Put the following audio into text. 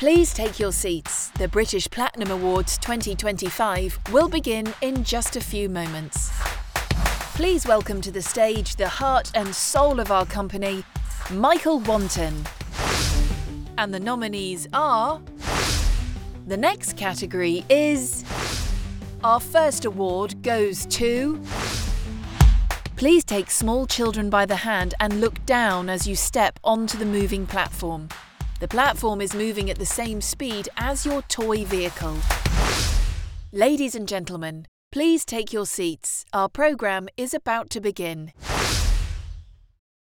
Please take your seats. The British Platinum Awards 2025 will begin in just a few moments. Please welcome to the stage the heart and soul of our company, Michael Wanton. And the nominees are... The next category is... Our first award goes to... Please take small children by the hand and look down as you step onto the moving platform. The platform is moving at the same speed as your toy vehicle. Ladies and gentlemen, please take your seats. Our programme is about to begin.